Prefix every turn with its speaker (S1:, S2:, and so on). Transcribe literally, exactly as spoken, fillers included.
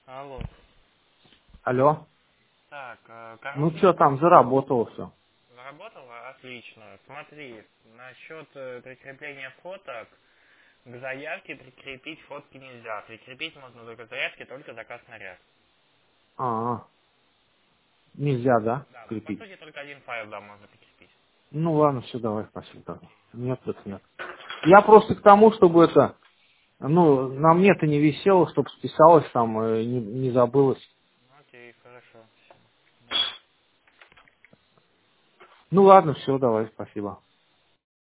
S1: Алло.
S2: Алло.
S1: Так, э,
S2: Ну
S1: короче,
S2: что там, заработало все.
S1: заработало? Отлично. Смотри, насчет э, прикрепления фоток, к заявке прикрепить фотки нельзя. Прикрепить можно только к заявке, только заказ наряд.
S2: А, нельзя, да,
S1: Да, по
S2: крепить?
S1: сути, только один файл, да, можно прикрепить.
S2: Ну ладно, все, давай, спасибо. тогда.
S1: Окей, все.
S2: Нет, так нет. Я просто к тому, чтобы это, ну, на мне-то не висело, чтобы списалось там, э, не, не забылось.
S1: Окей, хорошо. Все. Давай.
S2: Ну ладно, все, давай, спасибо.